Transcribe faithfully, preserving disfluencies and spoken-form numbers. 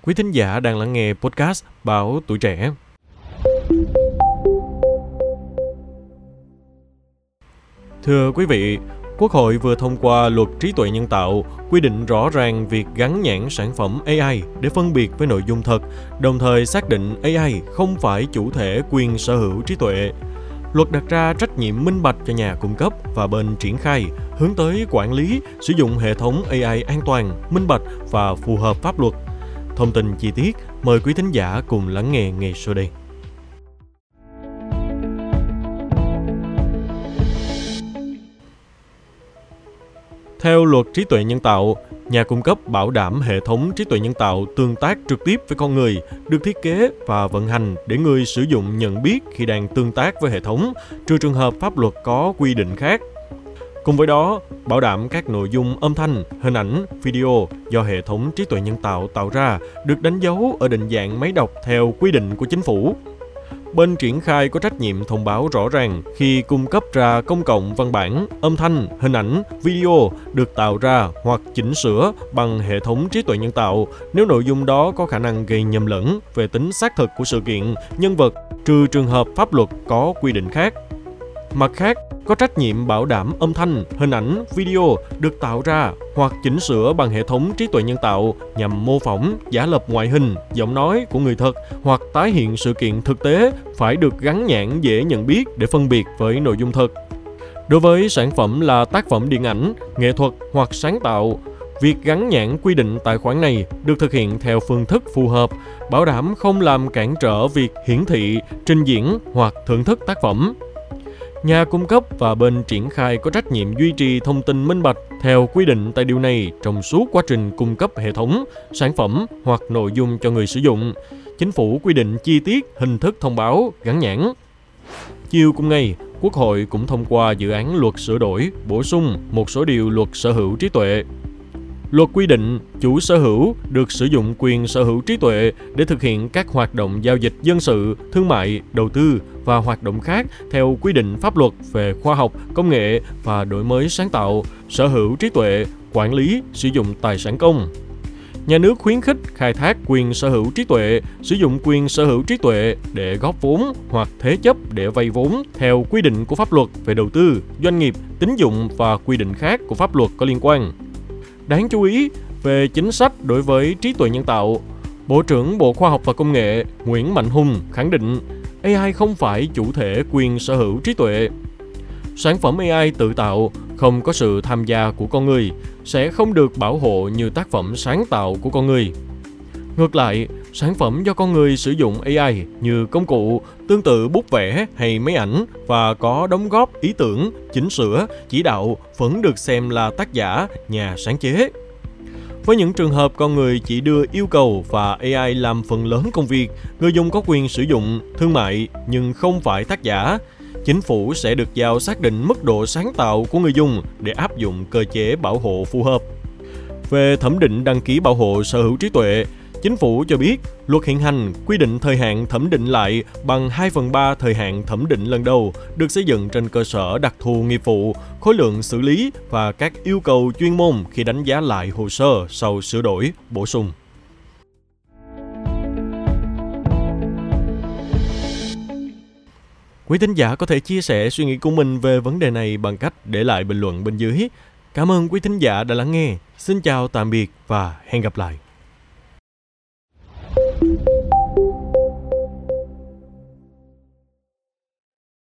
Quý thính giả đang lắng nghe podcast Báo Tuổi Trẻ. Thưa quý vị, Quốc hội vừa thông qua luật trí tuệ nhân tạo, quy định rõ ràng việc gắn nhãn sản phẩm a i để phân biệt với nội dung thật, đồng thời xác định a i không phải chủ thể quyền sở hữu trí tuệ. Luật đặt ra trách nhiệm minh bạch cho nhà cung cấp và bên triển khai, hướng tới quản lý, sử dụng hệ thống a i an toàn, minh bạch và phù hợp pháp luật. Thông tin chi tiết, mời quý thính giả cùng lắng nghe ngay sau đây. Theo luật trí tuệ nhân tạo, nhà cung cấp bảo đảm hệ thống trí tuệ nhân tạo tương tác trực tiếp với con người, được thiết kế và vận hành để người sử dụng nhận biết khi đang tương tác với hệ thống, trừ trường hợp pháp luật có quy định khác. Cùng với đó, bảo đảm các nội dung âm thanh, hình ảnh, video do hệ thống trí tuệ nhân tạo tạo ra được đánh dấu ở định dạng máy đọc theo quy định của chính phủ. Bên triển khai có trách nhiệm thông báo rõ ràng khi cung cấp ra công cộng văn bản, âm thanh, hình ảnh, video được tạo ra hoặc chỉnh sửa bằng hệ thống trí tuệ nhân tạo nếu nội dung đó có khả năng gây nhầm lẫn về tính xác thực của sự kiện, nhân vật, trừ trường hợp pháp luật có quy định khác. Mặt khác, có trách nhiệm bảo đảm âm thanh, hình ảnh, video được tạo ra hoặc chỉnh sửa bằng hệ thống trí tuệ nhân tạo nhằm mô phỏng, giả lập ngoại hình, giọng nói của người thật hoặc tái hiện sự kiện thực tế phải được gắn nhãn dễ nhận biết để phân biệt với nội dung thật. Đối với sản phẩm là tác phẩm điện ảnh, nghệ thuật hoặc sáng tạo, việc gắn nhãn quy định tại khoản này được thực hiện theo phương thức phù hợp, bảo đảm không làm cản trở việc hiển thị, trình diễn hoặc thưởng thức tác phẩm. Nhà cung cấp và bên triển khai có trách nhiệm duy trì thông tin minh bạch theo quy định tại điều này trong suốt quá trình cung cấp hệ thống, sản phẩm hoặc nội dung cho người sử dụng. Chính phủ quy định chi tiết hình thức thông báo, gắn nhãn. Chiều cùng ngày, Quốc hội cũng thông qua dự án luật sửa đổi, bổ sung một số điều luật sở hữu trí tuệ. Luật quy định chủ sở hữu được sử dụng quyền sở hữu trí tuệ để thực hiện các hoạt động giao dịch dân sự, thương mại, đầu tư và hoạt động khác theo quy định pháp luật về khoa học, công nghệ và đổi mới sáng tạo, sở hữu trí tuệ, quản lý, sử dụng tài sản công. Nhà nước khuyến khích khai thác quyền sở hữu trí tuệ, sử dụng quyền sở hữu trí tuệ để góp vốn hoặc thế chấp để vay vốn theo quy định của pháp luật về đầu tư, doanh nghiệp, tín dụng và quy định khác của pháp luật có liên quan. Đáng chú ý, về chính sách đối với trí tuệ nhân tạo, Bộ trưởng Bộ Khoa học và Công nghệ Nguyễn Mạnh Hùng khẳng định a i không phải chủ thể quyền sở hữu trí tuệ. Sản phẩm a i tự tạo không có sự tham gia của con người sẽ không được bảo hộ như tác phẩm sáng tạo của con người. Ngược lại, sản phẩm do con người sử dụng a i như công cụ, tương tự bút vẽ hay máy ảnh và có đóng góp ý tưởng, chỉnh sửa, chỉ đạo vẫn được xem là tác giả, nhà sáng chế. Với những trường hợp con người chỉ đưa yêu cầu và a i làm phần lớn công việc, người dùng có quyền sử dụng, thương mại nhưng không phải tác giả, chính phủ sẽ được giao xác định mức độ sáng tạo của người dùng để áp dụng cơ chế bảo hộ phù hợp. Về thẩm định đăng ký bảo hộ sở hữu trí tuệ, Chính phủ cho biết, luật hiện hành quy định thời hạn thẩm định lại bằng hai phần ba thời hạn thẩm định lần đầu, được xây dựng trên cơ sở đặc thù nghiệp vụ, khối lượng xử lý và các yêu cầu chuyên môn khi đánh giá lại hồ sơ sau sửa đổi, bổ sung. Quý thính giả có thể chia sẻ suy nghĩ của mình về vấn đề này bằng cách để lại bình luận bên dưới. Cảm ơn quý thính giả đã lắng nghe. Xin chào tạm biệt và hẹn gặp lại.